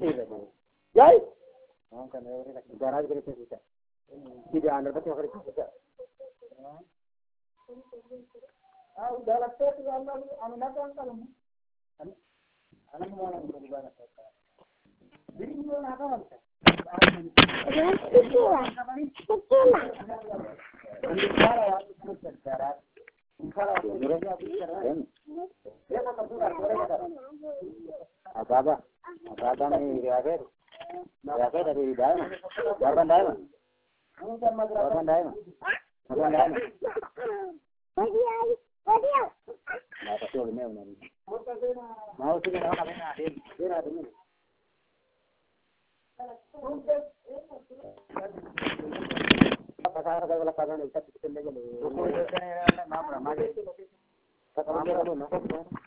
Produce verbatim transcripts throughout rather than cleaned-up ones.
Jai. Garage ke नीचे सीधा. सीधे अंदर बच्चे खड़े सीधा. हाँ उधर लगते हैं तो अंदर अंदर तो अंदर हम. अनंत मोहन अंदर बाहर आता है. बिल्कुल वो ना आता है. Apa-apa, apa-apa nih reager, reager dari dalam, korban dalam, korban dalam, korban dalam. Nah, pasti oleh mana nih? Mau sih kalau kalian ada, dia ada nih. Pasar kalau pasar itu kita lagi nih. Maaf, maaf. Sekarang kita dulu, maaf.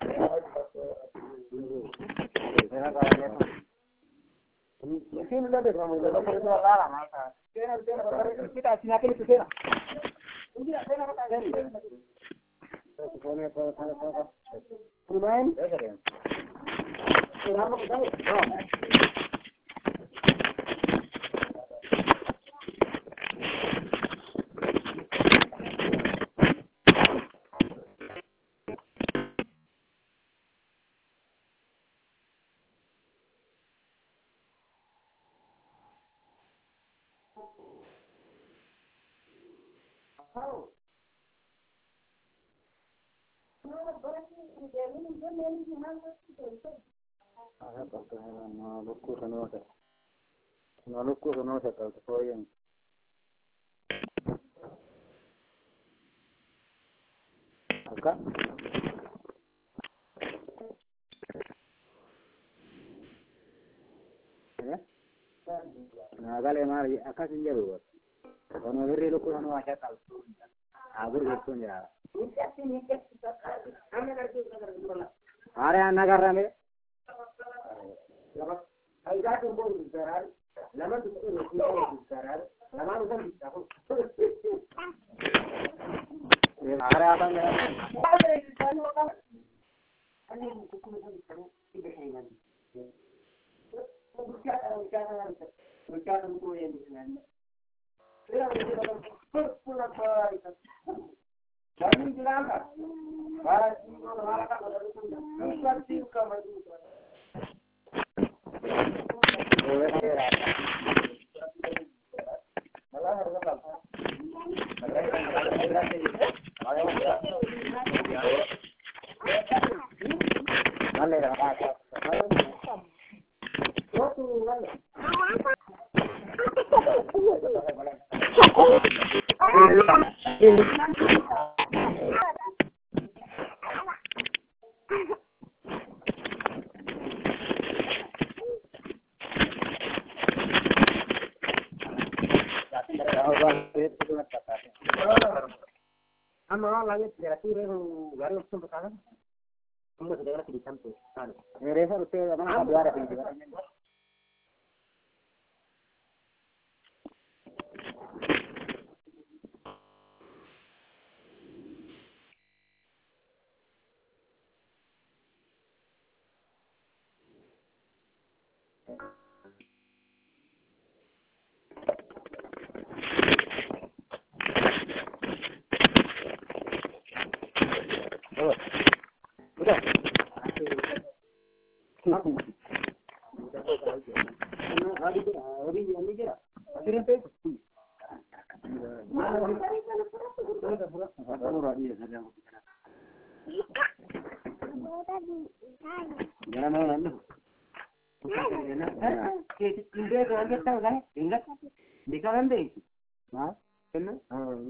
Mungkin udah deh, kamu udah pergi ke luar lah, masa. Kita kita kita sini aja itu kita. Ini ada yang apa tadi? Pokoknya kalau kalau kalau pemain, ya kan. Kenapa kita? Oh. Ah, porque no lo curso no sé. No lo curso no sé, pero estoy bien. Acá. ¿Ya? Acá le mar, acá sin llevar. Cuando ve lo curso no hace tal. Agur gitu ya. Are anak karame. Lama. Aida tuh mau bicara. Lama tuh mau bicara. Lama udah bicara. Ya are apa ya? Ani buku itu bicara tidak enak. Bicara bicara bicara buku yang bicara. Saya udah pulang ke Jangan bilang kan, bahas ini orang kan ada itu, bukan sih kamu itu. Boleh ya. Malah harus apa? Mana dah apa? Oh tu mana? Ama lagi terakhir itu baru untuk sekarang. Kamu sudah lagi di campur. Ini resor itu mana ada ada di juga. Udah. Aku. Hari ini, hari ini kira. Akhirnya itu. Jangan malam. Ini dia kan kita tahu kan? Ingat? Di kanan deh. Hah? Kenapa?